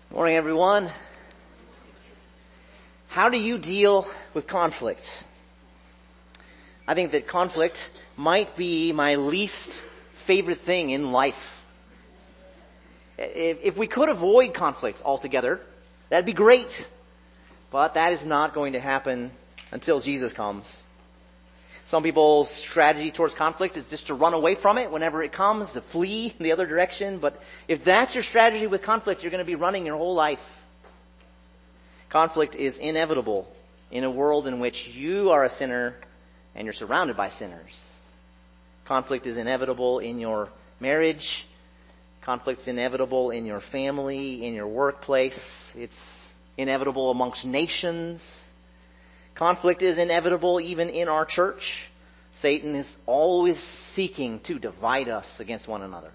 Morning, everyone. How do you deal with conflict? I think that conflict might be my least favorite thing in life. If we could avoid conflict altogether, that'd be great. But that is not going to happen until Jesus comes. Some people's strategy towards conflict is just to run away from it whenever it comes, to flee in the other direction. But if that's your strategy with conflict, you're going to be running your whole life. Conflict is inevitable in a world in which you are a sinner and you're surrounded by sinners. Conflict is inevitable in your marriage. Conflict is inevitable in your family, in your workplace. It's inevitable amongst nations. Conflict is inevitable even in our church. Satan is always seeking to divide us against one another.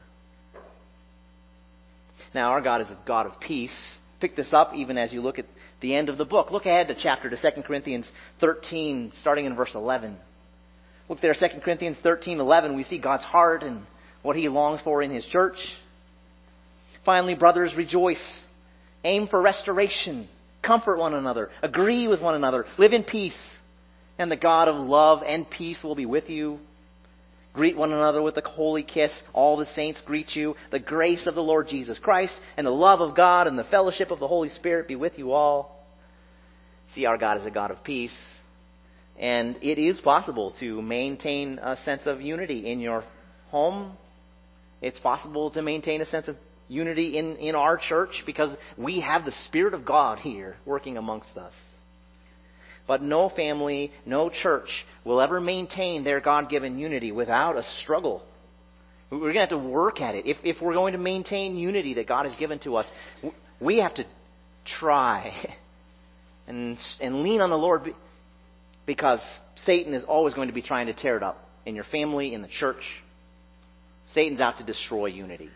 Now, our God is a God of peace. Pick this up even as you look at the end of the book. Look ahead to to 2 Corinthians 13, starting in verse 11. Look there, 2 Corinthians 13:11. We see God's heart and what He longs for in His church. Finally, brothers, rejoice. Aim for restoration. Comfort one another. Agree with one another. Live in peace. And the God of love and peace will be with you. Greet one another with a holy kiss. All the saints greet you. The grace of the Lord Jesus Christ and the love of God and the fellowship of the Holy Spirit be with you all. See, our God is a God of peace. And it is possible to maintain a sense of unity in your home. It's possible to maintain a sense of unity in our church because we have the Spirit of God here working amongst us. But no family, no church will ever maintain their God-given unity without a struggle. We're going to have to work at it. If we're going to maintain unity that God has given to us, we have to try and lean on the Lord because Satan is always going to be trying to tear it up in your family, in the church. Satan's out to destroy unity.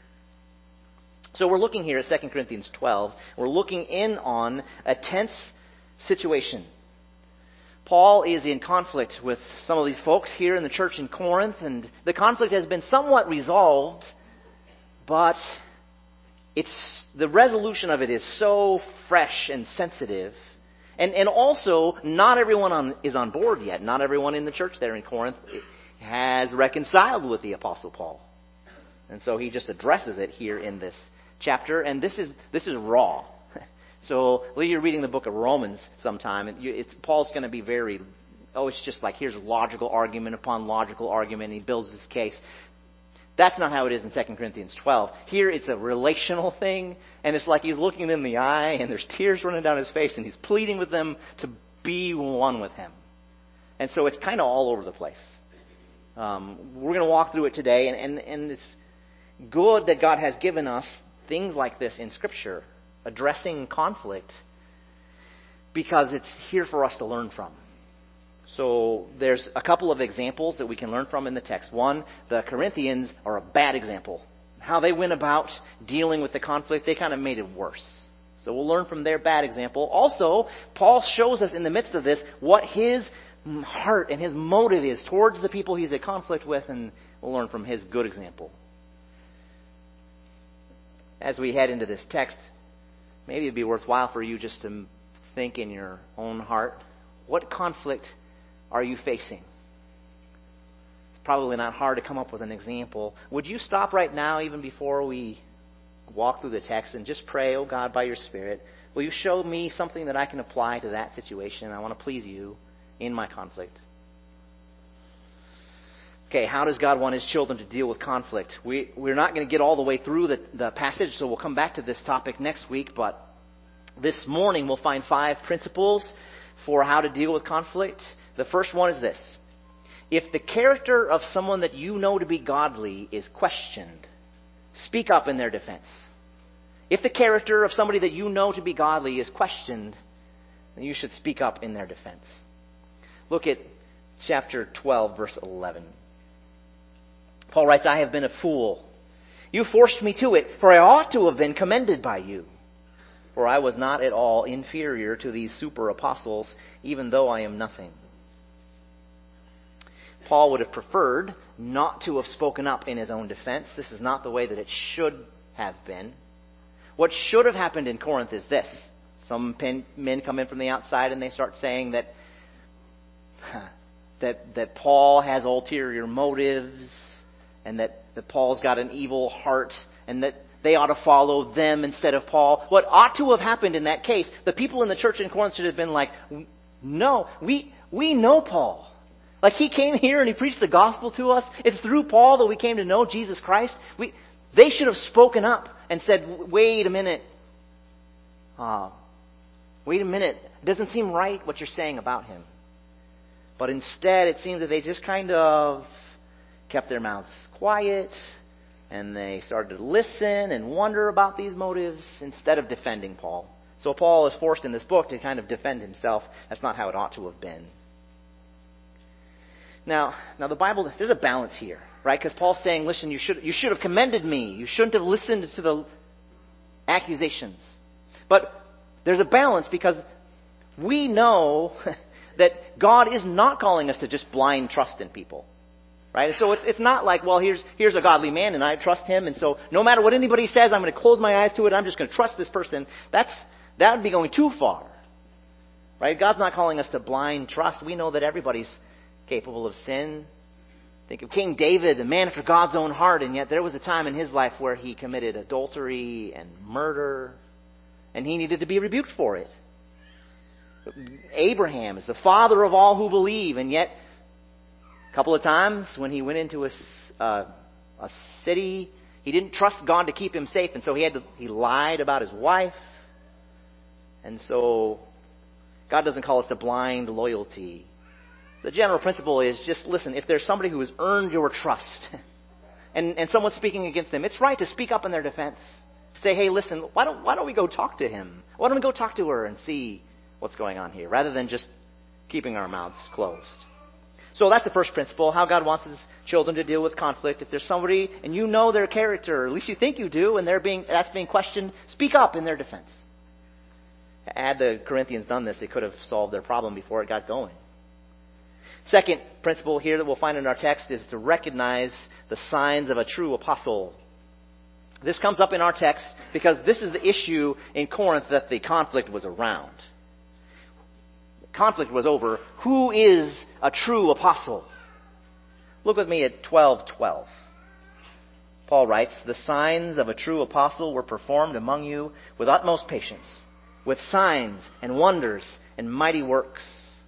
So we're looking here at 2 Corinthians 12. We're looking in on a tense situation. Paul is in conflict with some of these folks here in the church in Corinth, and the conflict has been somewhat resolved, but the resolution of it is so fresh and sensitive. And also, not everyone is on board yet. Not everyone in the church there in Corinth has reconciled with the Apostle Paul. And so he just addresses it here in this chapter, and this is raw. So you're reading the book of Romans sometime, and Paul's going to be it's just like here's logical argument upon logical argument, and he builds his case. That's not how it is in 2 Corinthians 12. Here it's a relational thing, and it's like he's looking them in the eye, and there's tears running down his face, and he's pleading with them to be one with him. And so it's kind of all over the place. We're going to walk through it today, and it's good that God has given us things like this in Scripture, addressing conflict, because it's here for us to learn from. So there's a couple of examples that we can learn from in the text. One, the Corinthians are a bad example. How they went about dealing with the conflict, they kind of made it worse. So we'll learn from their bad example. Also, Paul shows us in the midst of this what his heart and his motive is towards the people he's at conflict with, and we'll learn from his good example. As we head into this text, maybe it'd be worthwhile for you just to think in your own heart, what conflict are you facing? It's probably not hard to come up with an example. Would you stop right now, even before we walk through the text, and just pray, oh God, by your Spirit, will you show me something that I can apply to that situation? I want to please you in my conflict. Okay, how does God want His children to deal with conflict? We're not going to get all the way through the passage, so we'll come back to this topic next week. But this morning we'll find 5 principles for how to deal with conflict. The first one is this. If the character of someone that you know to be godly is questioned, speak up in their defense. If the character of somebody that you know to be godly is questioned, then you should speak up in their defense. Look at chapter 12, verse 11. Paul writes, I have been a fool. You forced me to it, for I ought to have been commended by you. For I was not at all inferior to these super apostles, even though I am nothing. Paul would have preferred not to have spoken up in his own defense. This is not the way that it should have been. What should have happened in Corinth is this. Some men come in from the outside and they start saying that Paul has ulterior motives and that Paul's got an evil heart and that they ought to follow them instead of Paul. What ought to have happened in that case, the people in the church in Corinth should have been like, no, we know Paul. Like, he came here and he preached the gospel to us. It's through Paul that we came to know Jesus Christ. They should have spoken up and said, wait a minute. It doesn't seem right what you're saying about him. But instead, it seems that they just kind of kept their mouths quiet and they started to listen and wonder about these motives instead of defending Paul. So Paul is forced in this book to kind of defend himself. That's not how it ought to have been. Now the Bible, there's a balance here, right? Because Paul's saying, listen, you should have commended me. You shouldn't have listened to the accusations. But there's a balance because we know that God is not calling us to just blind trust in people. Right? So it's not like, well, here's a godly man and I trust him, and so no matter what anybody says, I'm going to close my eyes to it. I'm just going to trust this person. That would be going too far. Right? God's not calling us to blind trust. We know that everybody's capable of sin. Think of King David, a man after God's own heart, and yet there was a time in his life where he committed adultery and murder, and he needed to be rebuked for it. Abraham is the father of all who believe, and yet a couple of times when he went into a city, he didn't trust God to keep him safe, and so he lied about his wife. And so God doesn't call us to blind loyalty. The general principle is just listen, if there's somebody who has earned your trust and someone's speaking against them, it's right to speak up in their defense. Say, hey, listen, why don't we go talk to him? Why don't we go talk to her and see what's going on here, rather than just keeping our mouths closed? So that's the first principle, how God wants his children to deal with conflict. If there's somebody and you know their character, or at least you think you do, and that's being questioned, speak up in their defense. Had the Corinthians done this, it could have solved their problem before it got going. Second principle here that we'll find in our text is to recognize the signs of a true apostle. This comes up in our text because this is the issue in Corinth that the conflict was around. Conflict was over who is a true apostle. Look with me at 12:12. Paul writes, "The signs of a true apostle were performed among you with utmost patience, with signs and wonders and mighty works."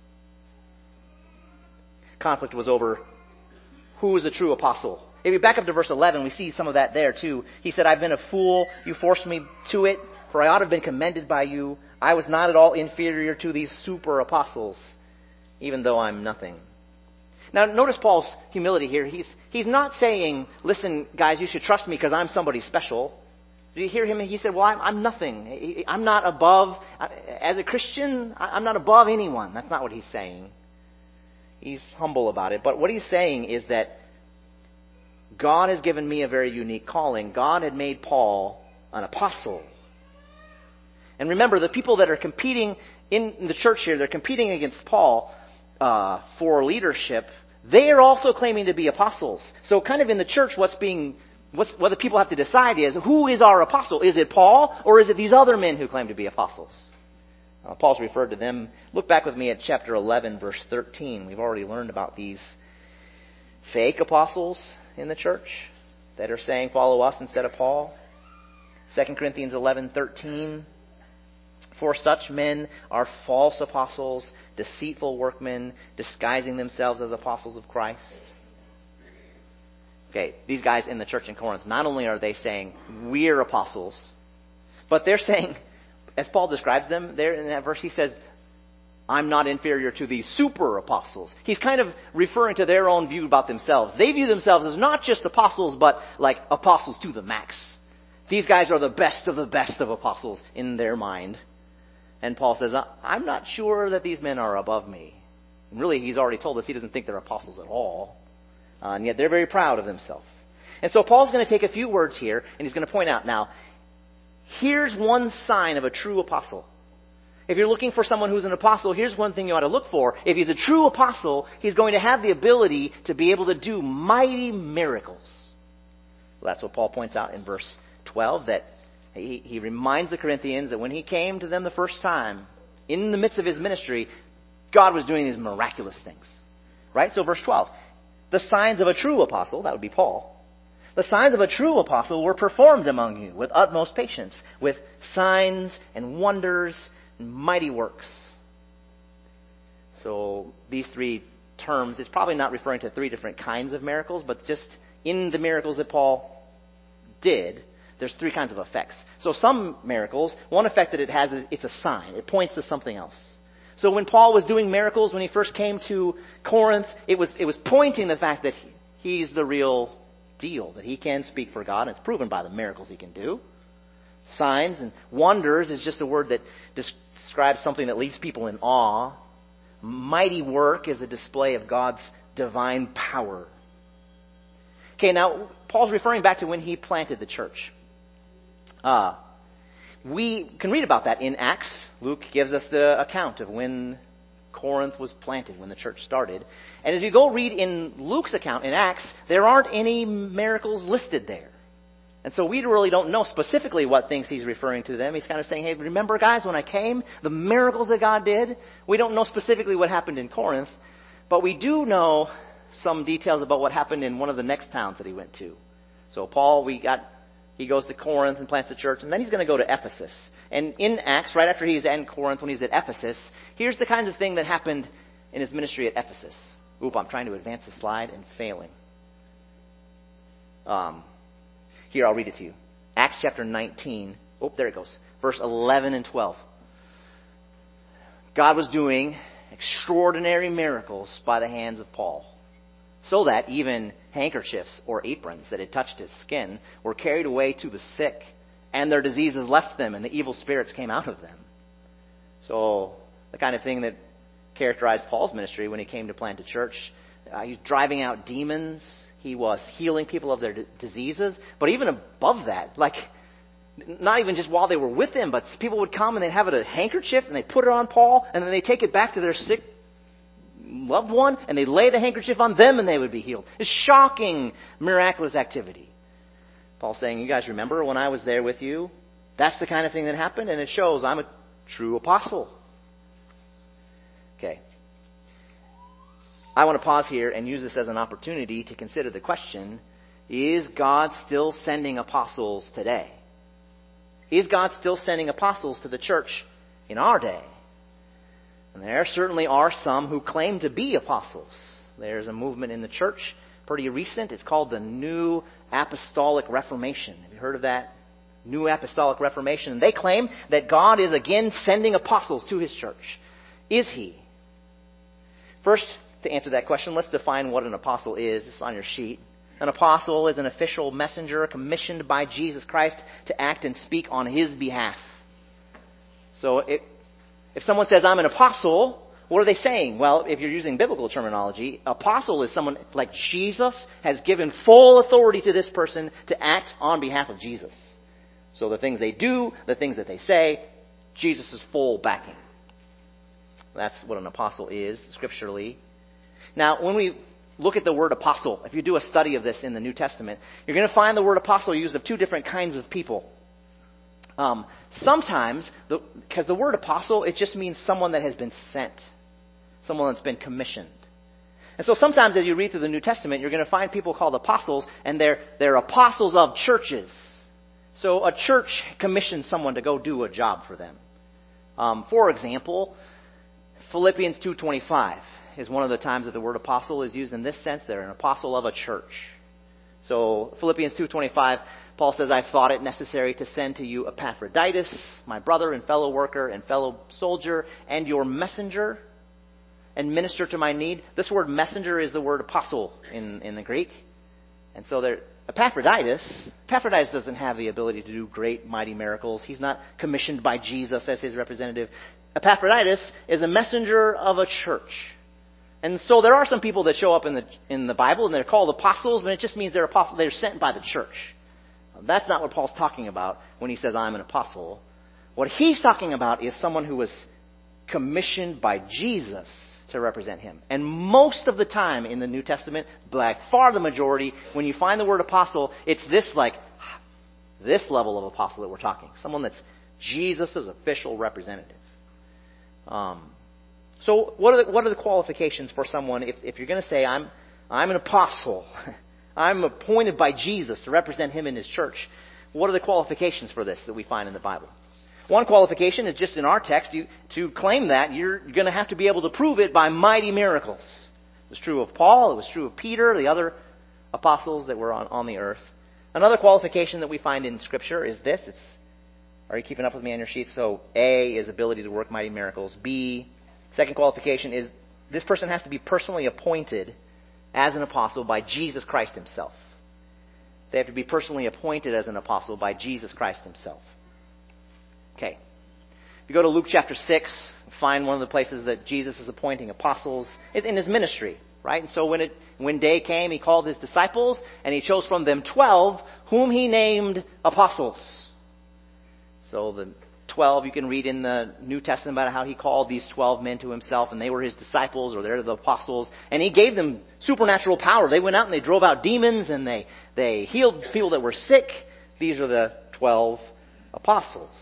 Conflict was over who is a true apostle. If we back up to verse 11, we see some of that there too. He said, "I've been a fool. You forced me to it, for I ought to have been commended by you. I was not at all inferior to these super apostles, even though I'm nothing." Now, notice Paul's humility here. He's not saying, listen, guys, you should trust me because I'm somebody special. Do you hear him? He said, well, I'm nothing. I'm not above, as a Christian, I'm not above anyone. That's not what he's saying. He's humble about it. But what he's saying is that God has given me a very unique calling. God had made Paul an apostle. And remember, the people that are competing in the church here, they're competing against Paul for leadership. They are also claiming to be apostles. So kind of in the church, what the people have to decide is, who is our apostle? Is it Paul, or is it these other men who claim to be apostles? Paul's referred to them. Look back with me at chapter 11, verse 13. We've already learned about these fake apostles in the church that are saying, follow us instead of Paul. 2 Corinthians 11:13. "For such men are false apostles, deceitful workmen, disguising themselves as apostles of Christ." Okay, these guys in the church in Corinth, not only are they saying, we're apostles, but they're saying, as Paul describes them, there in that verse, he says, I'm not inferior to these super apostles. He's kind of referring to their own view about themselves. They view themselves as not just apostles, but like apostles to the max. These guys are the best of apostles in their mind. And Paul says, I'm not sure that these men are above me. And really, he's already told us he doesn't think they're apostles at all. And yet they're very proud of themselves. And so Paul's going to take a few words here, and he's going to point out, now, here's one sign of a true apostle. If you're looking for someone who's an apostle, here's one thing you ought to look for. If he's a true apostle, he's going to have the ability to be able to do mighty miracles. Well, that's what Paul points out in verse 12, that he reminds the Corinthians that when he came to them the first time, in the midst of his ministry, God was doing these miraculous things. Right? So verse 12. The signs of a true apostle, that would be Paul, the signs of a true apostle were performed among you with utmost patience, with signs and wonders and mighty works. So these three terms, it's probably not referring to three different kinds of miracles, but just in the miracles that Paul did, there's three kinds of effects. So some miracles, one effect that it has is it's a sign. It points to something else. So when Paul was doing miracles, when he first came to Corinth, it was pointing the fact that he's the real deal, that he can speak for God, and it's proven by the miracles he can do. Signs and wonders is just a word that describes something that leaves people in awe. Mighty work is a display of God's divine power. Okay, now Paul's referring back to when he planted the church. We can read about that in Acts. Luke gives us the account of when Corinth was planted, when the church started. And as you go read in Luke's account in Acts, there aren't any miracles listed there. And so we really don't know specifically what things he's referring to them. He's kind of saying, hey, remember guys, when I came, the miracles that God did? We don't know specifically what happened in Corinth, but we do know some details about what happened in one of the next towns that he went to. So Paul, he goes to Corinth and plants a church, and then he's going to go to Ephesus. And in Acts, right after he's in Corinth, when he's at Ephesus, here's the kind of thing that happened in his ministry at Ephesus. Oop, I'm trying to advance the slide and failing. Here, I'll read it to you. Acts chapter 19. Oh, there it goes. Verse 11 and 12. God was doing extraordinary miracles by the hands of Paul, so that even handkerchiefs or aprons that had touched his skin were carried away to the sick, and their diseases left them, and the evil spirits came out of them. So the kind of thing that characterized Paul's ministry when he came to plant a church, he was driving out demons, he was healing people of their diseases, but even above that, like not even just while they were with him, but people would come and they'd have a handkerchief and they'd put it on Paul, and then they'd take it back to their sick loved one, and they'd lay the handkerchief on them and they would be healed. It's shocking, miraculous activity. Paul's saying, you guys remember when I was there with you? That's the kind of thing that happened, and it shows I'm a true apostle. Okay. I want to pause here and use this as an opportunity to consider the question, is God still sending apostles today? Is God still sending apostles to the church in our day? And there certainly are some who claim to be apostles. There's a movement in the church, pretty recent. It's called the New Apostolic Reformation. Have you heard of that? New Apostolic Reformation. And they claim that God is again sending apostles to His church. Is He? First, to answer that question, let's define what an apostle is. It's on your sheet. An apostle is an official messenger commissioned by Jesus Christ to act and speak on His behalf. So if someone says, I'm an apostle, what are they saying? Well, if you're using biblical terminology, apostle is someone like Jesus has given full authority to this person to act on behalf of Jesus. So the things they do, the things that they say, Jesus' full backing. That's what an apostle is, scripturally. Now, when we look at the word apostle, if you do a study of this in the New Testament, you're going to find the word apostle used of two different kinds of people. Sometimes, because the word apostle, it just means someone that has been sent, someone that's been commissioned. And so sometimes as you read through the New Testament, you're going to find people called apostles, and they're apostles of churches. So a church commissions someone to go do a job for them. For example, Philippians 2:25 is one of the times that the word apostle is used in this sense. They're an apostle of a church. So Philippians 2:25, Paul says, I thought it necessary to send to you Epaphroditus, my brother and fellow worker and fellow soldier, and your messenger, and minister to my need. This word messenger is the word apostle in the Greek. And so Epaphroditus doesn't have the ability to do great, mighty miracles. He's not commissioned by Jesus as his representative. Epaphroditus is a messenger of a church. And so there are some people that show up in the Bible and they're called apostles, but it just means they're apostles. They're sent by the church. That's not what Paul's talking about when he says, I'm an apostle. What he's talking about is someone who was commissioned by Jesus to represent him. And most of the time in the New Testament, by far the majority, when you find the word apostle, it's this like this level of apostle that we're talking. Someone that's Jesus' official representative. So what are the qualifications for someone if you're going to say, I'm an apostle, I'm appointed by Jesus to represent him in his church? What are the qualifications for this that we find in the Bible? One qualification is just in our text. To claim that, you're going to have to be able to prove it by mighty miracles. It was true of Paul. It was true of Peter, the other apostles that were on the earth. Another qualification that we find in Scripture is this. Are you keeping up with me on your sheets? So A is ability to work mighty miracles. B, second qualification is this person has to be personally appointed as an apostle by Jesus Christ himself. They have to be personally appointed as an apostle by Jesus Christ himself. Okay. If you go to Luke chapter 6, find one of the places that Jesus is appointing apostles in his ministry, right? And so when day came, he called his disciples, and he chose from them 12, whom he named apostles. So the 12, you can read in the New Testament about how he called these 12 men to himself, and they were his disciples, or they're the apostles, and he gave them supernatural power. They went out and they drove out demons, and they healed people that were sick. These are the 12 apostles.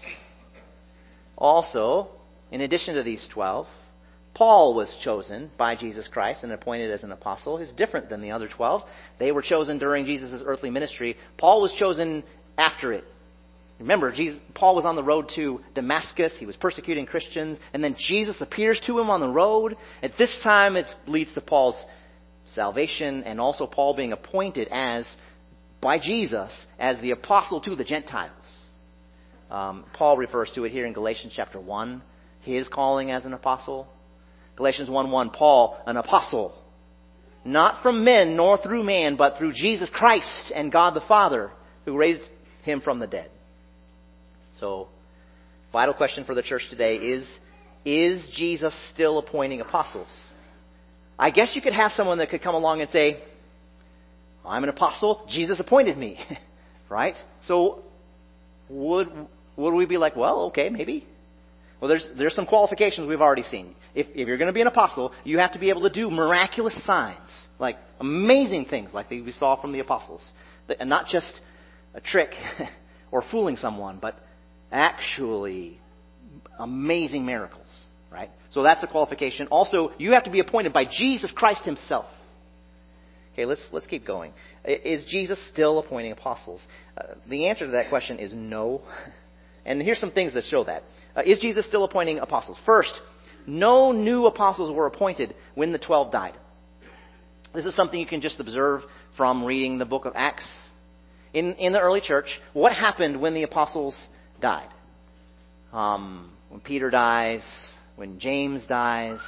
Also, in addition to these 12, Paul was chosen by Jesus Christ and appointed as an apostle. He's different than the other 12. They were chosen during Jesus' earthly ministry. Paul was chosen after it. Remember, Paul was on the road to Damascus. He was persecuting Christians. And then Jesus appears to him on the road. At this time, it leads to Paul's salvation and also Paul being appointed by Jesus as the apostle to the Gentiles. Paul refers to it here in Galatians chapter 1, his calling as an apostle. Galatians 1:1, Paul, an apostle, not from men nor through man, but through Jesus Christ and God the Father, who raised him from the dead. So, vital question for the church today is Jesus still appointing apostles? I guess you could have someone that could come along and say, I'm an apostle, Jesus appointed me, right? So, would we be like, well, okay, maybe? Well, there's some qualifications we've already seen. If you're going to be an apostle, you have to be able to do miraculous signs, like amazing things like we saw from the apostles. And not just a trick or fooling someone, but actually amazing miracles, right? So that's a qualification. Also, you have to be appointed by Jesus Christ himself. Okay, let's keep going. Is Jesus still appointing apostles? The answer to that question is no. And here's some things that show that. Is Jesus still appointing apostles? First, no new apostles were appointed when the 12 died. This is something you can just observe from reading the book of Acts. In the early church, what happened when the apostles died? When Peter dies, when James dies,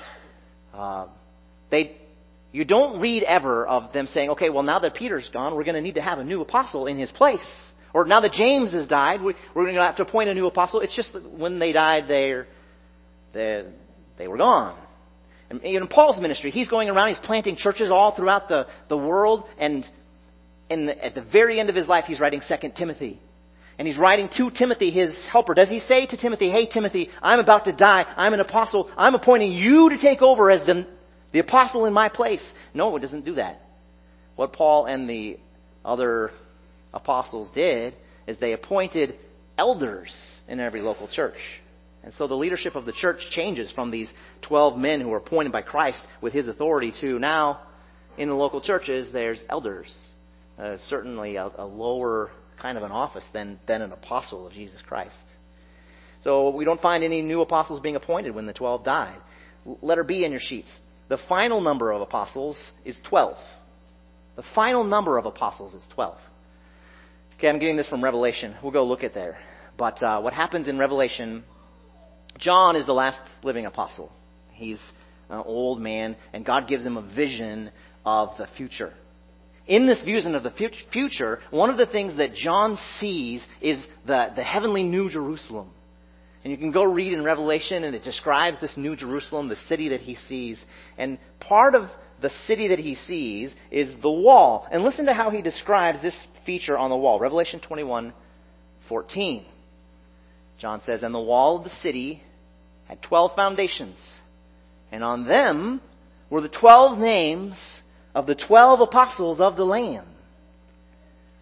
you don't read ever of them saying, okay, well, now that Peter's gone, we're going to need to have a new apostle in his place. Or now that James has died, we're going to have to appoint a new apostle. It's just that when they died, they were gone. And in Paul's ministry, he's going around, he's planting churches all throughout the world, and at the very end of his life, he's writing 2 Timothy. And he's writing to Timothy, his helper. Does he say to Timothy, hey, Timothy, I'm about to die. I'm an apostle. I'm appointing you to take over as the apostle in my place. No, it doesn't do that. What Paul and the other apostles did is they appointed elders in every local church. And so the leadership of the church changes from these 12 men who were appointed by Christ with his authority to now, in the local churches, there's elders. Certainly a lower kind of an office than an apostle of Jesus Christ. So we don't find any new apostles being appointed when the 12 died. Letter B in your sheets. The final number of apostles is 12. The final number of apostles is 12. Okay, I'm getting this from Revelation. We'll go look at there. But what happens in Revelation, John is the last living apostle. He's an old man, and God gives him a vision of the future. In this vision of the future, one of the things that John sees is the heavenly New Jerusalem. And you can go read in Revelation, and it describes this New Jerusalem, the city that he sees. And part of the city that he sees is the wall. And listen to how he describes this feature on the wall. Revelation 21:14. John says, and the wall of the city had 12 foundations. And on them were the 12 names of the 12 apostles of the Lamb.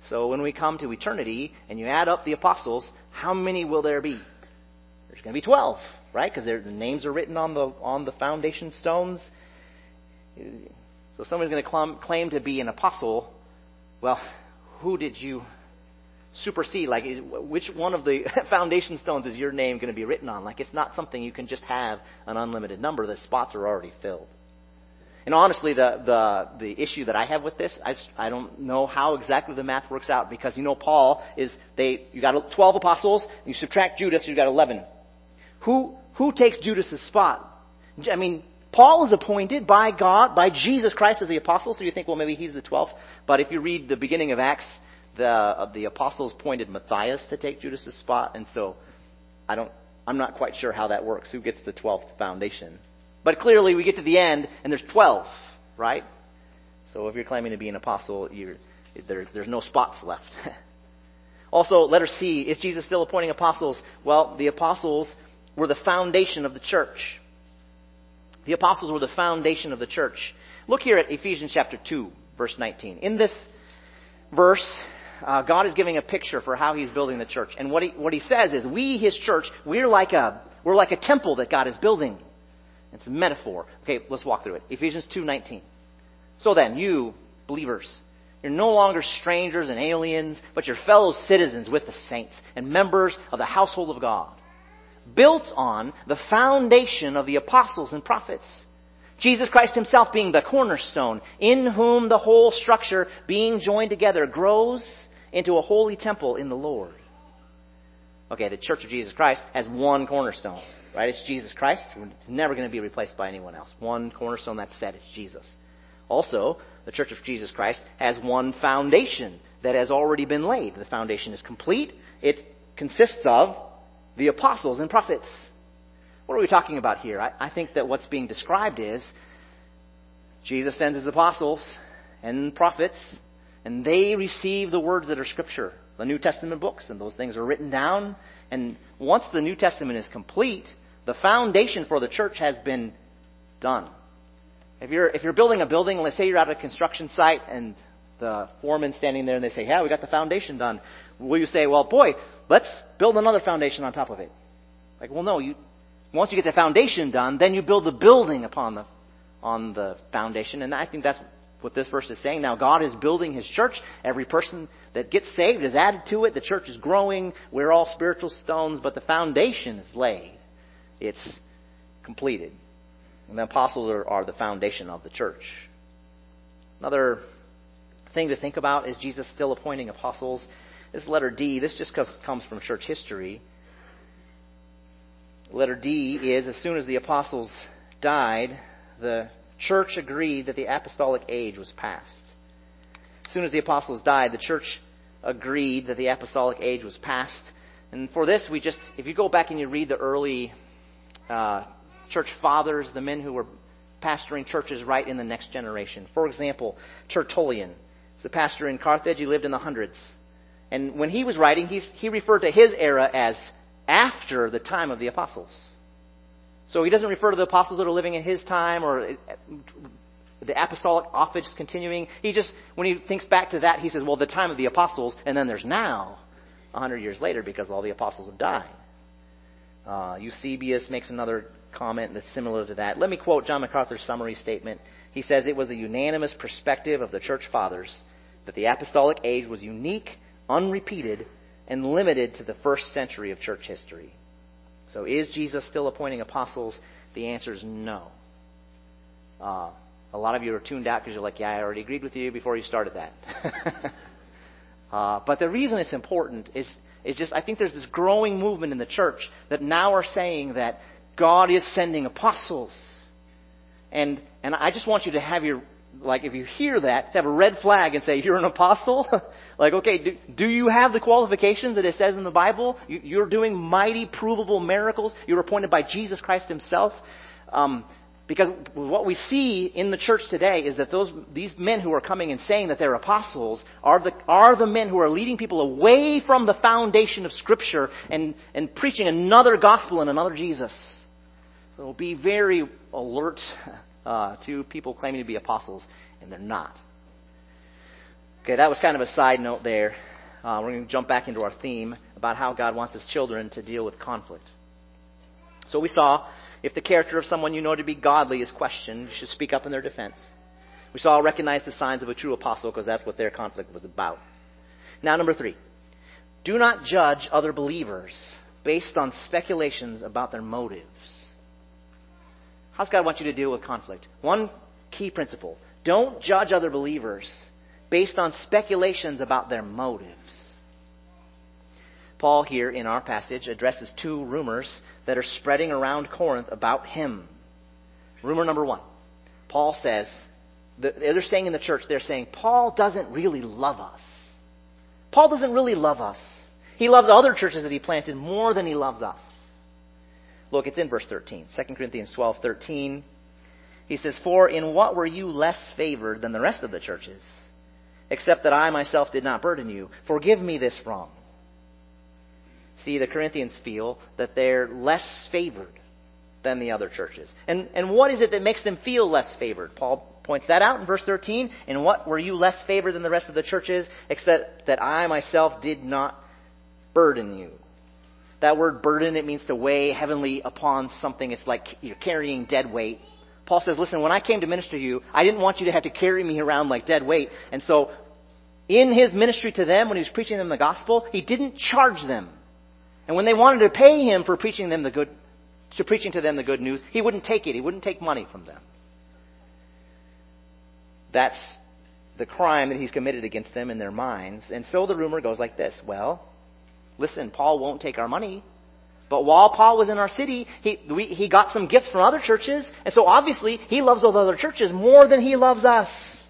So when we come to eternity and you add up the apostles, how many will there be? There's going to be 12, right? Because the names are written on the foundation stones. So somebody's going to claim to be an apostle. Well, who did you supersede? Like, which one of the foundation stones is your name going to be written on? Like, it's not something you can just have an unlimited number. The spots are already filled. And honestly, the issue that I have with this, I don't know how exactly the math works out, because Paul you got 12 apostles, and you subtract Judas, you got 11. Who takes Judas's spot? I mean, Paul is appointed by God, by Jesus Christ as the apostle, so you think, well, maybe he's the 12th. But if you read the beginning of Acts, the apostles appointed Matthias to take Judas's spot, and so I'm not quite sure how that works. Who gets the 12th foundation? But clearly, we get to the end, and there's 12, right? So if you're claiming to be an apostle, there's no spots left. Also, letter C, is Jesus still appointing apostles? Well, the apostles were the foundation of the church. The apostles were the foundation of the church. Look here at Ephesians chapter 2, verse 19. In this verse, God is giving a picture for how He's building the church. And what he says is, we, His church, we're like a temple that God is building. It's a metaphor. Okay, let's walk through it. Ephesians 2:19. So then, you, believers, you're no longer strangers and aliens, but you're fellow citizens with the saints and members of the household of God, built on the foundation of the apostles and prophets, Jesus Christ Himself being the cornerstone, in whom the whole structure, being joined together, grows into a holy temple in the Lord. Okay, the Church of Jesus Christ has one cornerstone, right? It's Jesus Christ. It's never going to be replaced by anyone else. One cornerstone, that's set. It's Jesus. Also, the Church of Jesus Christ has one foundation that has already been laid. The foundation is complete. It consists of the apostles and prophets. What are we talking about here? I think that what's being described is Jesus sends His apostles and prophets, and they receive the words that are Scripture, the New Testament books, and those things are written down. And once the New Testament is complete, the foundation for the church has been done. If you're building a building, let's say you're at a construction site and the foreman's standing there and they say, yeah, we got the foundation done. Will you say, well, boy, let's build another foundation on top of it? Like, well, no. Once you get the foundation done, then you build the building on the foundation. And I think that's what this verse is saying. Now, God is building His church. Every person that gets saved is added to it. The church is growing. We're all spiritual stones, but the foundation is laid. It's completed. And the apostles are the foundation of the church. Another thing to think about is Jesus still appointing apostles. This letter D, this just comes from church history. Letter D is, as soon as the apostles died, the church agreed that the apostolic age was past. As soon as the apostles died, the church agreed that the apostolic age was past. And for this, if you go back and you read the early church fathers, the men who were pastoring churches right in the next generation. For example, Tertullian. He's a pastor in Carthage. He lived in the hundreds. And when he was writing, he referred to his era as after the time of the apostles. So he doesn't refer to the apostles that are living in his time or the apostolic office continuing. When he thinks back to that, he says, well, the time of the apostles, and then there's now, 100 years later, because all the apostles have died. Eusebius makes another comment that's similar to that. Let me quote John MacArthur's summary statement. He says, it was the unanimous perspective of the church fathers that the apostolic age was unique, unrepeated, and limited to the first century of church history. So is Jesus still appointing apostles? The answer is no. A lot of you are tuned out because you're like, yeah, I already agreed with you before you started that. But the reason it's important is just, I think there's this growing movement in the church that now are saying that God is sending apostles. And I just want you to have if you hear that, to have a red flag and say, you're an apostle? Like, okay, do you have the qualifications that it says in the Bible? You're doing mighty, provable miracles. You're appointed by Jesus Christ Himself. Because what we see in the church today is that these men who are coming and saying that they're apostles are the men who are leading people away from the foundation of Scripture and preaching another gospel and another Jesus. So be very alert to people claiming to be apostles, and they're not. Okay, that was kind of a side note there. We're going to jump back into our theme about how God wants His children to deal with conflict. So we saw, if the character of someone you know to be godly is questioned, you should speak up in their defense. We saw, recognize the signs of a true apostle, because that's what their conflict was about. Now, number 3. Do not judge other believers based on speculations about their motives. How's God want you to deal with conflict? One key principle. Don't judge other believers based on speculations about their motives. Paul here in our passage addresses 2 rumors that are spreading around Corinth about him. Rumor number 1. Paul says, they're saying in the church, they're saying, Paul doesn't really love us. Paul doesn't really love us. He loves other churches that he planted more than he loves us. Look, it's in verse 13. 2 Corinthians 12:13. He says, For in what were you less favored than the rest of the churches? Except that I myself did not burden you. Forgive me this wrong. See, the Corinthians feel that they're less favored than the other churches. And what is it that makes them feel less favored? Paul points that out in verse 13. In what were you less favored than the rest of the churches? Except that I myself did not burden you. That word burden, it means to weigh heavily upon something. It's like you're carrying dead weight. Paul says, listen, when I came to minister to you, I didn't want you to have to carry me around like dead weight. And so in his ministry to them, when he was preaching them the gospel, he didn't charge them. And when they wanted to pay him for preaching to them the good news, he wouldn't take it. He wouldn't take money from them. That's the crime that he's committed against them in their minds. And so the rumor goes like this. Well, listen, Paul won't take our money. But while Paul was in our city, he got some gifts from other churches. And so obviously, he loves those other churches more than he loves us.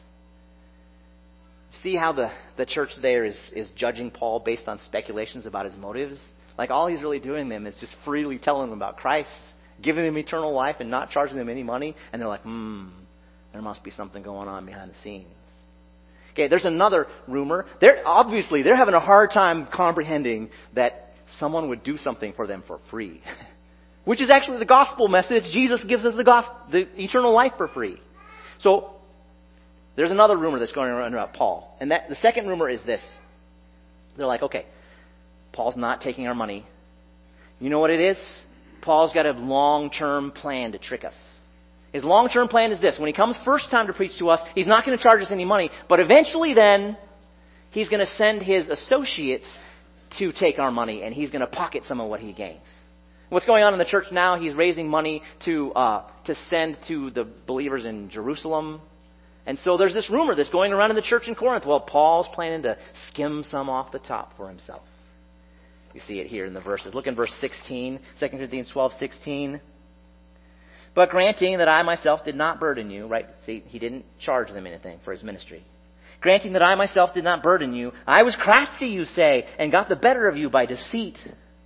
See how the church there is judging Paul based on speculations about his motives? Like all he's really doing them is just freely telling them about Christ, giving them eternal life and not charging them any money. And they're like, there must be something going on behind the scenes. Okay, there's another rumor. They're having a hard time comprehending that someone would do something for them for free. Which is actually the gospel message. Jesus gives us the eternal life for free. So, there's another rumor that's going around about Paul. And the second rumor is this. They're like, okay, Paul's not taking our money. You know what it is? Paul's got a long-term plan to trick us. His long-term plan is this. When he comes first time to preach to us, he's not going to charge us any money. But eventually then, he's going to send his associates to take our money, and he's going to pocket some of what he gains. What's going on in the church now? He's raising money to send to the believers in Jerusalem. And so there's this rumor that's going around in the church in Corinth. Well, Paul's planning to skim some off the top for himself. You see it here in the verses. Look in verse 16, 2 Corinthians 12:16. But granting that I myself did not burden you, right? See, he didn't charge them anything for his ministry. Granting that I myself did not burden you, I was crafty, you say, and got the better of you by deceit.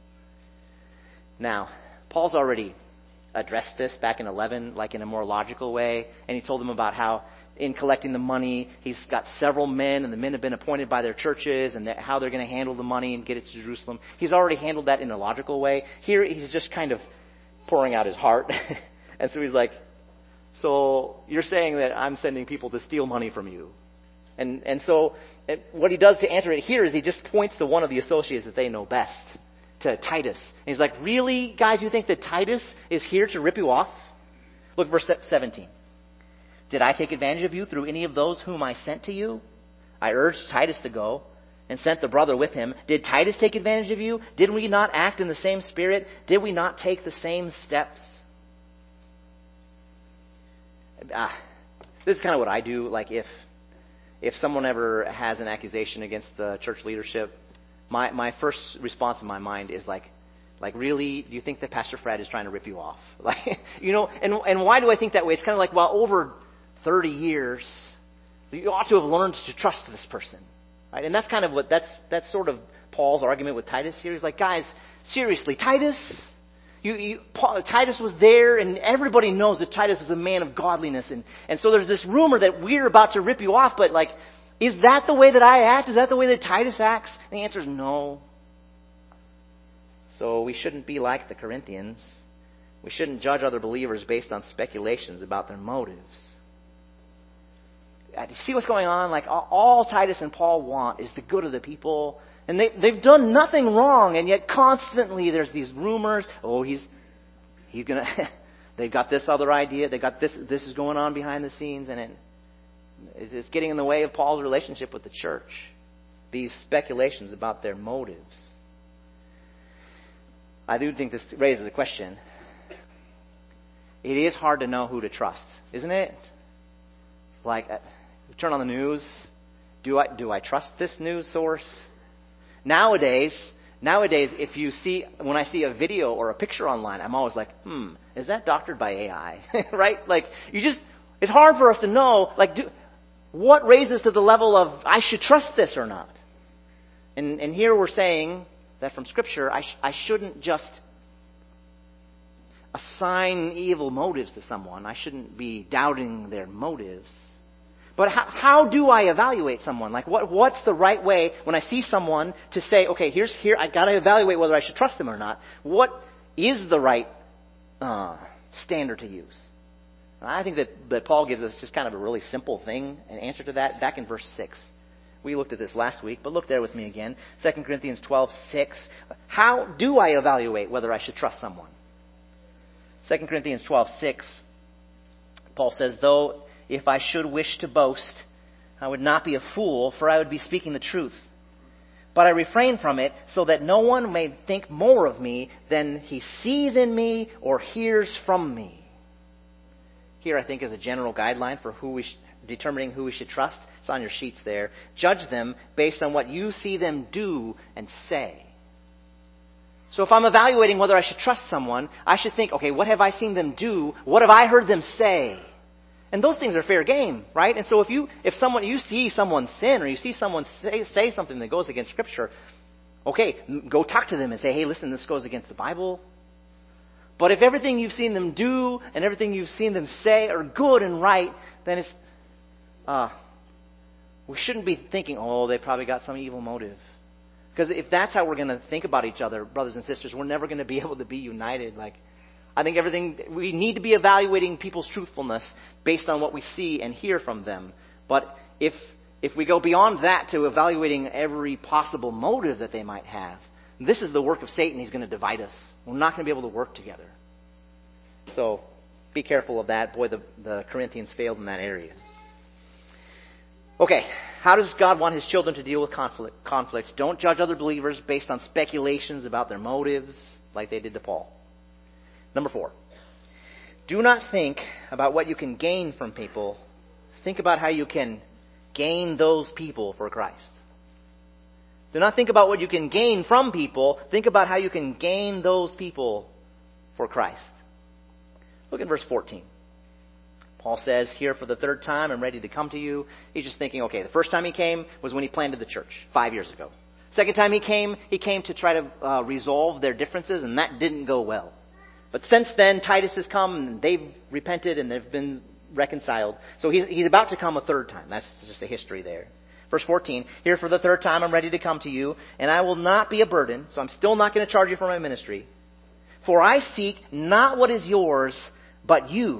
Now, Paul's already addressed this back in 11, like in a more logical way, and he told them about how in collecting the money, he's got several men, and the men have been appointed by their churches, and how they're going to handle the money and get it to Jerusalem. He's already handled that in a logical way. Here, he's just kind of pouring out his heart. And so he's like, so you're saying that I'm sending people to steal money from you. And so what he does to answer it here is he just points to one of the associates that they know best, to Titus. And he's like, really, guys, you think that Titus is here to rip you off? Look, verse 17. Did I take advantage of you through any of those whom I sent to you? I urged Titus to go and sent the brother with him. Did Titus take advantage of you? Did we not act in the same spirit? Did we not take the same steps? This is kind of what I do. Like if someone ever has an accusation against the church leadership, my first response in my mind is like really, do you think that Pastor Fred is trying to rip you off? Like, and why do I think that way? It's kind of like, well, over 30 years, you ought to have learned to trust this person, right? And that's kind of that's sort of Paul's argument with Titus here. He's like, guys, seriously, Titus. Titus was there, and everybody knows that Titus is a man of godliness. And so there's this rumor that we're about to rip you off, but like, is that the way that I act? Is that the way that Titus acts? And the answer is no. So we shouldn't be like the Corinthians. We shouldn't judge other believers based on speculations about their motives. see what's going on? Like, all Titus and Paul want is the good of the people. And they've done nothing wrong, and yet constantly there's these rumors. Oh, he's gonna. They've got this other idea. They got this. This is going on behind the scenes, and it's getting in the way of Paul's relationship with the church. These speculations about their motives. I do think this raises a question. It is hard to know who to trust, isn't it? Like, turn on the news. Do I trust this news source? Nowadays, when I see a video or a picture online, I'm always like, is that doctored by AI? Right? Like, it's hard for us to know, like, what raises to the level of, I should trust this or not? And here we're saying that from Scripture, I shouldn't just assign evil motives to someone. I shouldn't be doubting their motives. But how do I evaluate someone? Like, what's the right way when I see someone to say, okay, I got to evaluate whether I should trust them or not. What is the right standard to use? And I think that Paul gives us just kind of a really simple thing, an answer to that, back in verse 6. We looked at this last week, but look there with me again. 2 Corinthians 12:6. How do I evaluate whether I should trust someone? 2 Corinthians 12:6. Paul says, though if I should wish to boast, I would not be a fool, for I would be speaking the truth. But I refrain from it, so that no one may think more of me than he sees in me or hears from me. Here, I think, is a general guideline for determining who we should trust. It's on your sheets there. Judge them based on what you see them do and say. So if I'm evaluating whether I should trust someone, I should think, okay, what have I seen them do? What have I heard them say? And those things are fair game, right? And so if you see someone sin, or you see someone say something that goes against Scripture, okay, go talk to them and say, hey, listen, this goes against the Bible. But if everything you've seen them do and everything you've seen them say are good and right, then we shouldn't be thinking, oh, they probably got some evil motive. Because if that's how we're going to think about each other, brothers and sisters, we're never going to be able to be united. Like, I think we need to be evaluating people's truthfulness based on what we see and hear from them. But if we go beyond that to evaluating every possible motive that they might have, this is the work of Satan. He's going to divide us. We're not going to be able to work together. So be careful of that. Boy, the Corinthians failed in that area. Okay, how does God want His children to deal with conflict? Don't judge other believers based on speculations about their motives like they did to Paul. Number 4, do not think about what you can gain from people. Think about how you can gain those people for Christ. Do not think about what you can gain from people. Think about how you can gain those people for Christ. Look at verse 14. Paul says here, for the third time, I'm ready to come to you. He's just thinking, okay, the first time he came was when he planted the church 5 years ago. Second time he came to try to resolve their differences, and that didn't go well. But since then, Titus has come, and they've repented, and they've been reconciled. So he's about to come a third time. That's just a history there. Verse 14, here for the third time I'm ready to come to you, and I will not be a burden, so I'm still not going to charge you for my ministry. For I seek not what is yours, but you.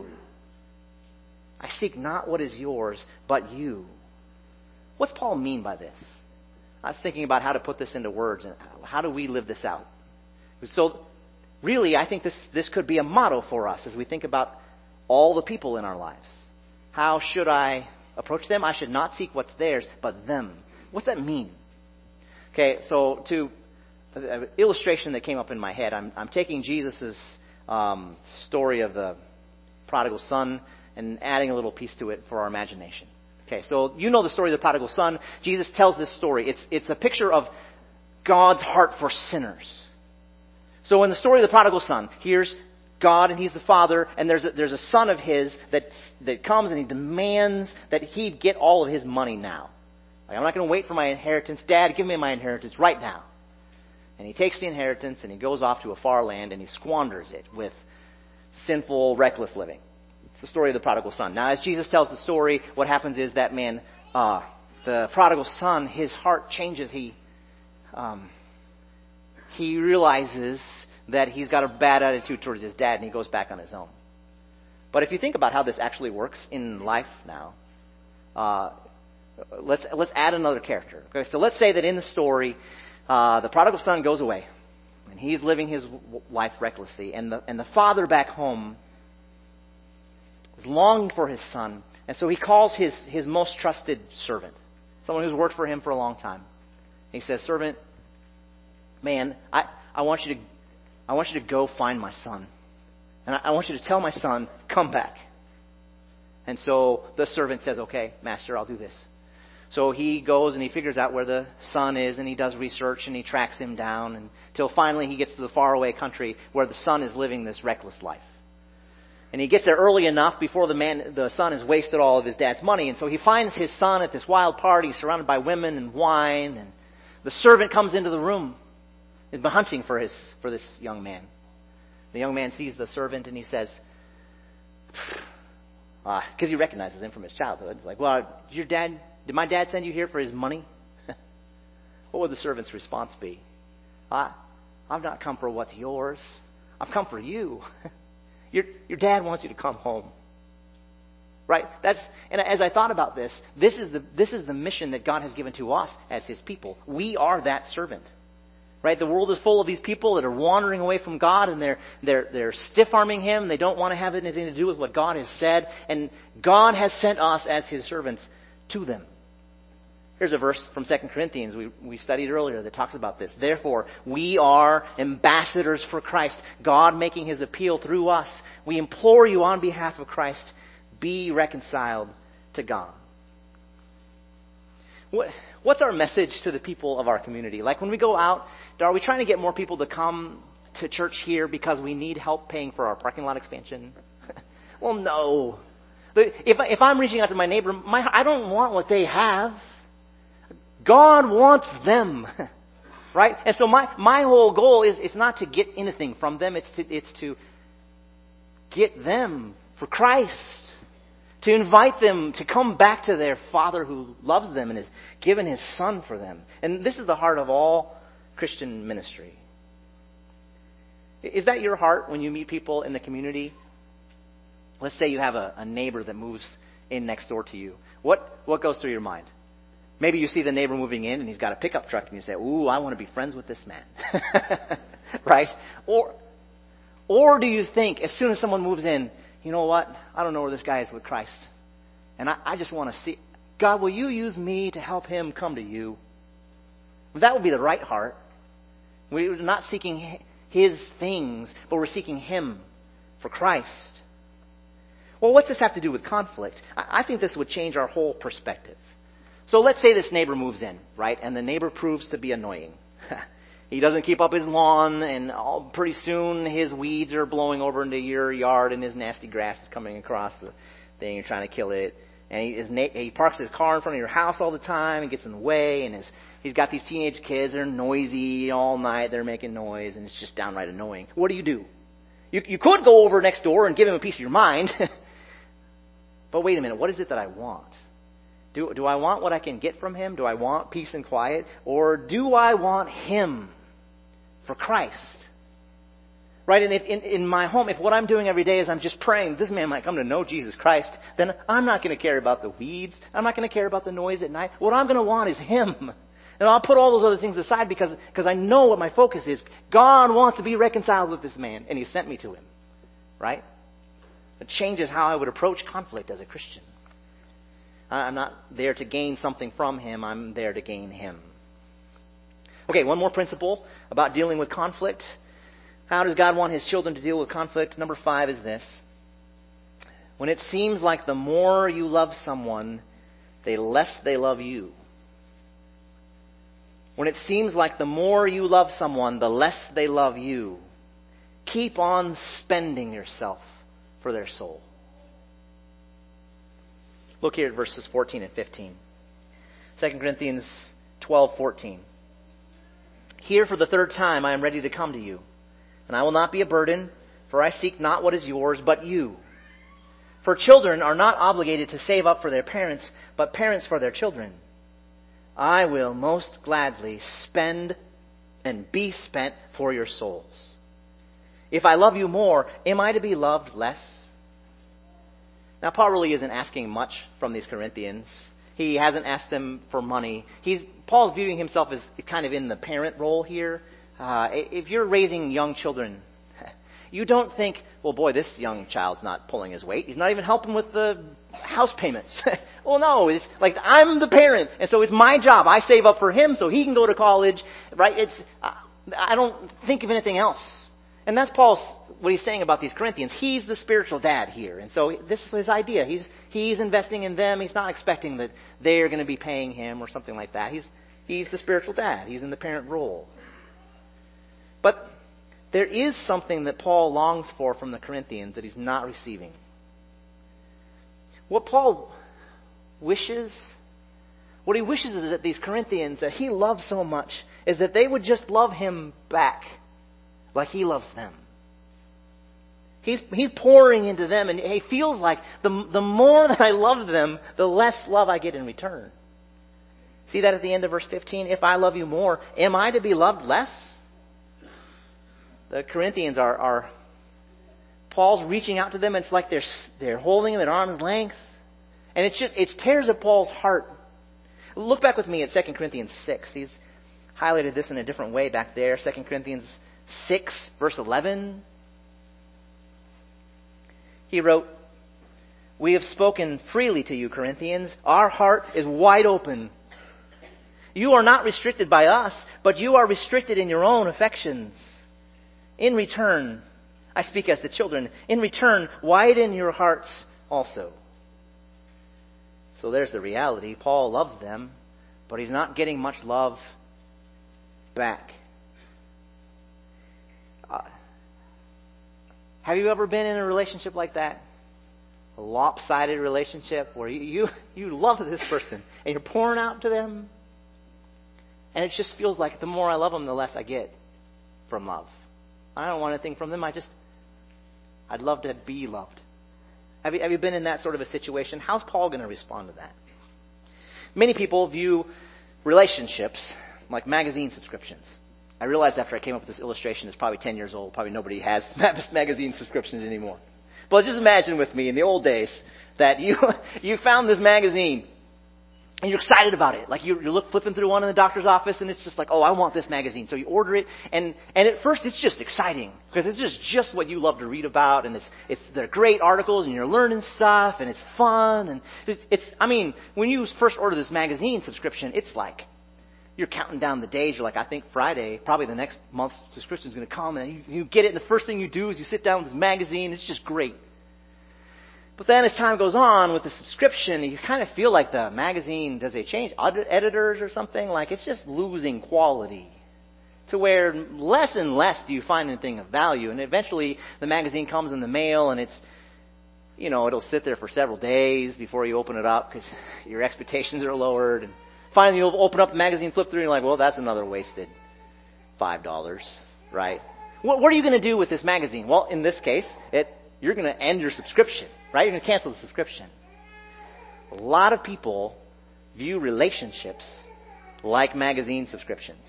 I seek not what is yours, but you. What's Paul mean by this? I was thinking about how to put this into words, and how do we live this out? So, really, I think this could be a motto for us as we think about all the people in our lives. How should I approach them? I should not seek what's theirs, but them. What's that mean? Okay, so an illustration that came up in my head, I'm taking Jesus' story of the prodigal son and adding a little piece to it for our imagination. Okay, so you know the story of the prodigal son. Jesus tells this story. It's a picture of God's heart for sinners. So in the story of the prodigal son, here's God, and He's the Father, and there's a son of his that comes and he demands that he get all of his money now. Like, I'm not going to wait for my inheritance. Dad, give me my inheritance right now. And he takes the inheritance and he goes off to a far land and he squanders it with sinful, reckless living. It's the story of the prodigal son. Now, as Jesus tells the story, what happens is that man, the prodigal son, his heart changes. He realizes that he's got a bad attitude towards his dad, and he goes back on his own. But if you think about how this actually works in life now, let's add another character. Okay, so let's say that in the story, the prodigal son goes away, and he's living his life recklessly, and the father back home is longing for his son, and so he calls his most trusted servant, someone who's worked for him for a long time. He says, "Servant, man, I want you to go find my son, and I want you to tell my son, come back." And so the servant says, "Okay, master, I'll do this." So he goes and he figures out where the son is, and he does research, and he tracks him down until finally he gets to the faraway country where the son is living this reckless life. And he gets there early enough before the son has wasted all of his dad's money. And so he finds his son at this wild party surrounded by women and wine. And the servant comes into the room. He's been hunting for this young man. The young man sees the servant and he says, because he recognizes him from his childhood. He's like, "Well, did my dad send you here for his money?" What would the servant's response be? "I've not come for what's yours. I've come for you. Your dad wants you to come home." Right? And as I thought about this is the mission that God has given to us as His people. We are that servant. Right? The world is full of these people that are wandering away from God, and they're stiff-arming Him. They don't want to have anything to do with what God has said. And God has sent us as His servants to them. Here's a verse from 2 Corinthians we studied earlier that talks about this. "Therefore, we are ambassadors for Christ, God making His appeal through us. We implore you on behalf of Christ, be reconciled to God." What's our message to the people of our community? Like when we go out, are we trying to get more people to come to church here because we need help paying for our parking lot expansion? Well, no. If I'm reaching out to my neighbor, I don't want what they have. God wants them, right? And so my whole goal is it's not to get anything from them. It's to get them for Christ, to invite them to come back to their Father who loves them and has given His Son for them. And this is the heart of all Christian ministry. Is that your heart when you meet people in the community? Let's say you have a neighbor that moves in next door to you. What goes through your mind? Maybe you see the neighbor moving in and he's got a pickup truck and you say, "Ooh, I want to be friends with this man." Right? Or do you think as soon as someone moves in, "You know what? I don't know where this guy is with Christ. And I just want to see, God, will you use me to help him come to you?" That would be the right heart. We're not seeking his things, but we're seeking Him for Christ. Well, what's this have to do with conflict? I think this would change our whole perspective. So let's say this neighbor moves in, right? And the neighbor proves to be annoying. He doesn't keep up his lawn, and pretty soon his weeds are blowing over into your yard, and his nasty grass is coming across the thing. You're trying to kill it. And he parks his car in front of your house all the time and gets in the way. And he's got these teenage kids. They're noisy all night. They're making noise, and it's just downright annoying. What do? You could go over next door and give him a piece of your mind. But wait a minute. What is it that I want? Do I want what I can get from him? Do I want peace and quiet? Or do I want him for Christ? Right? And if in my home, if what I'm doing every day is I'm just praying this man might come to know Jesus Christ, then I'm not going to care about the weeds. I'm not going to care about the noise at night. What I'm going to want is him. And I'll put all those other things aside because I know what my focus is. God wants to be reconciled with this man, and He sent me to him. Right? It changes how I would approach conflict as a Christian. I'm not there to gain something from him. I'm there to gain him. Okay, one more principle about dealing with conflict. How does God want His children to deal with conflict? Number 5 is this. When it seems like the more you love someone, the less they love you. When it seems like the more you love someone, the less they love you, keep on spending yourself for their soul. Look here at verses 14 and 15. 2 Corinthians 12:14. "Here for the third time I am ready to come to you, and I will not be a burden, for I seek not what is yours, but you. For children are not obligated to save up for their parents, but parents for their children. I will most gladly spend and be spent for your souls. If I love you more, am I to be loved less? Now, Paul really isn't asking much from these Corinthians. He hasn't asked them for money. Paul's viewing himself as kind of in the parent role here. If you're raising young children, you don't think, well, boy, this young child's not pulling his weight. He's not even helping with the house payments. Well, no, it's like I'm the parent, and so it's my job. I save up for him so he can go to college, right? I don't think of anything else. And that's what he's saying about these Corinthians. He's the spiritual dad here. And so this is his idea. He's investing in them. He's not expecting that they're going to be paying him or something like that. He's the spiritual dad. He's in the parent role. But there is something that Paul longs for from the Corinthians that he's not receiving. What he wishes is that these Corinthians that he loves so much is that they would just love him back like he loves them. He's pouring into them, and he feels like the more that I love them, the less love I get in return. See that at the end of verse 15? If I love you more, am I to be loved less? The Corinthians are Paul's reaching out to them. It's like they're holding him at arm's length. And it tears at Paul's heart. Look back with me at 2 Corinthians 6. He's highlighted this in a different way back there. 2 Corinthians 6, verse 11. He wrote, "We have spoken freely to you, Corinthians. Our heart is wide open. You are not restricted by us, but you are restricted in your own affections. In return," I speak as the children, "in return, widen your hearts also." So there's the reality. Paul loves them, but he's not getting much love back. Have you ever been in a relationship like that? A lopsided relationship where you love this person and you're pouring out to them, and it just feels like the more I love them, the less I get from love. I don't want anything from them. I'd love to be loved. Have you been in that sort of a situation? How's Paul going to respond to that? Many people view relationships like magazine subscriptions. I realized after I came up with this illustration, it's probably 10 years old. Probably nobody has magazine subscriptions anymore. But just imagine with me in the old days that you found this magazine and you're excited about it. Like you're flipping through one in the doctor's office and it's just like, oh, I want this magazine. So you order it, and at first it's just exciting because it's just what you love to read about, and they're great articles and you're learning stuff and it's fun, and when you first order this magazine subscription, it's like you're counting down the days. You're like, I think Friday, probably the next month's subscription is going to come, and you get it, and the first thing you do is you sit down with this magazine. It's just great. But then as time goes on with the subscription, you kind of feel like the magazine, does it change editors or something? Like it's just losing quality to where less and less do you find anything of value. And eventually the magazine comes in the mail and it'll sit there for several days before you open it up because your expectations are lowered. And finally you'll open up the magazine, flip through, and you're like, well, that's another wasted $5, right? What are you going to do with this magazine? Well, in this case, you're going to end your subscription, right? You're going to cancel the subscription. A lot of people view relationships like magazine subscriptions.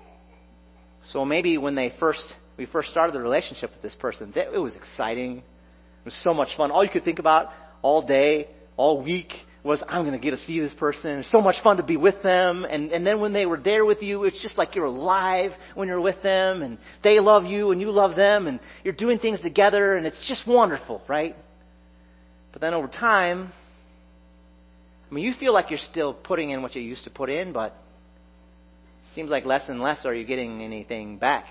So maybe when we first started the relationship with this person, it was exciting. It was so much fun. All you could think about all day, all week, was I'm going to get to see this person. It's so much fun to be with them. And then when they were there with you, it's just like you're alive when you're with them. And they love you and you love them. And you're doing things together. And it's just wonderful, right? But then over time, you feel like you're still putting in what you used to put in. But it seems like less and less are you getting anything back.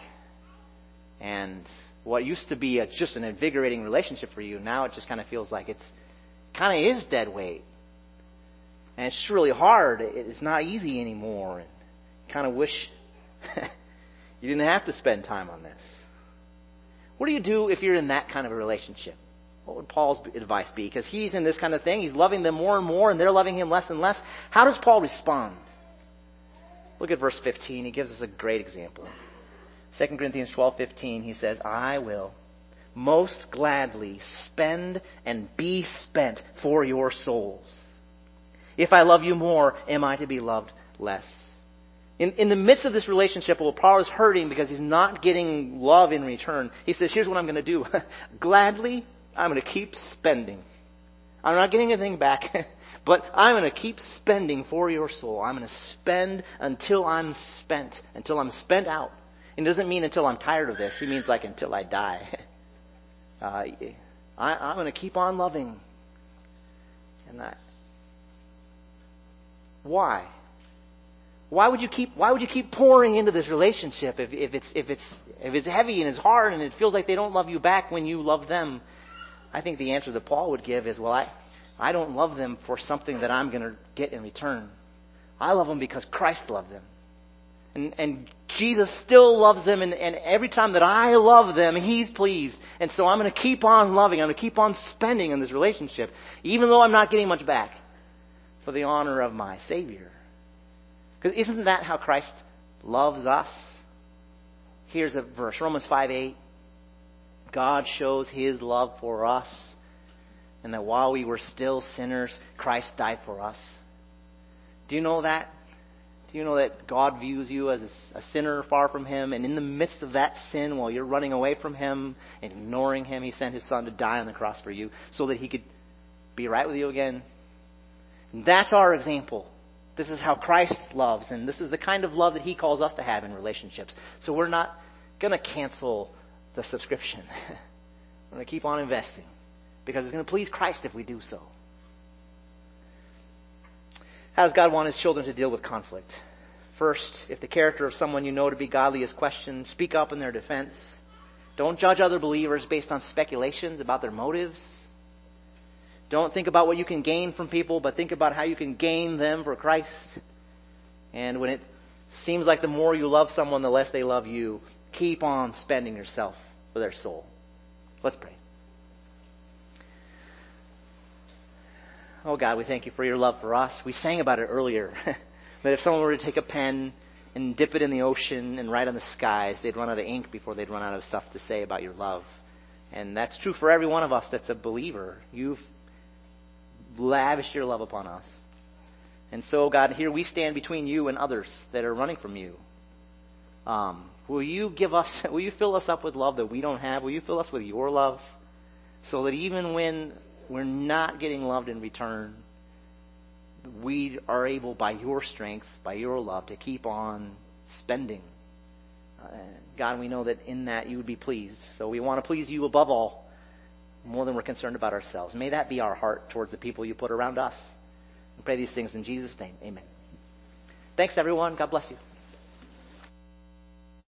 And what used to be just an invigorating relationship for you, now it just kind of feels like it's kind of is dead weight. And it's just really hard. It's not easy anymore. And you kind of wish you didn't have to spend time on this. What do you do if you're in that kind of a relationship? What would Paul's advice be? Because he's in this kind of thing. He's loving them more and more, and they're loving him less and less. How does Paul respond? Look at verse 15. He gives us a great example. 2 Corinthians 12:15, he says, I will most gladly spend and be spent for your souls. If I love you more, am I to be loved less? In the midst of this relationship, well, Paul is hurting because he's not getting love in return. He says, here's what I'm going to do. Gladly, I'm going to keep spending. I'm not getting anything back, but I'm going to keep spending for your soul. I'm going to spend until I'm spent out. It doesn't mean until I'm tired of this. He means like until I die. I'm going to keep on loving. And why? Why would you keep pouring into this relationship if it's heavy and it's hard and it feels like they don't love you back when you love them? I think the answer that Paul would give is, well, I don't love them for something that I'm going to get in return. I love them because Christ loved them. And Jesus still loves them, and every time that I love them, He's pleased. And so I'm going to keep on loving. I'm going to keep on spending in this relationship, even though I'm not getting much back, for the honor of my Savior. Because isn't that how Christ loves us? Here's a verse, Romans 5:8. God shows His love for us, and that while we were still sinners, Christ died for us. Do you know that? Do you know that God views you as a sinner far from Him, and in the midst of that sin, while you're running away from Him and ignoring Him, He sent His Son to die on the cross for you so that He could be right with you again? And that's our example. This is how Christ loves, and this is the kind of love that He calls us to have in relationships. So we're not going to cancel the subscription. We're going to keep on investing because it's going to please Christ if we do so. How does God want His children to deal with conflict? First, if the character of someone you know to be godly is questioned, speak up in their defense. Don't judge other believers based on speculations about their motives. Don't think about what you can gain from people, but think about how you can gain them for Christ. And when it seems like the more you love someone, the less they love you, keep on spending yourself for their soul. Let's pray. Oh God, we thank You for Your love for us. We sang about it earlier. That if someone were to take a pen and dip it in the ocean and write on the skies, they'd run out of ink before they'd run out of stuff to say about Your love. And that's true for every one of us that's a believer. You've lavished Your love upon us. And so, God, here we stand between You and others that are running from You. Will You fill us up with love that we don't have? Will You fill us with Your love so that even when we're not getting loved in return, we are able, by Your strength, by Your love, to keep on spending. God, we know that in that You would be pleased. So we want to please You above all, more than we're concerned about ourselves. May that be our heart towards the people You put around us. We pray these things in Jesus' name. Amen. Thanks, everyone. God bless you.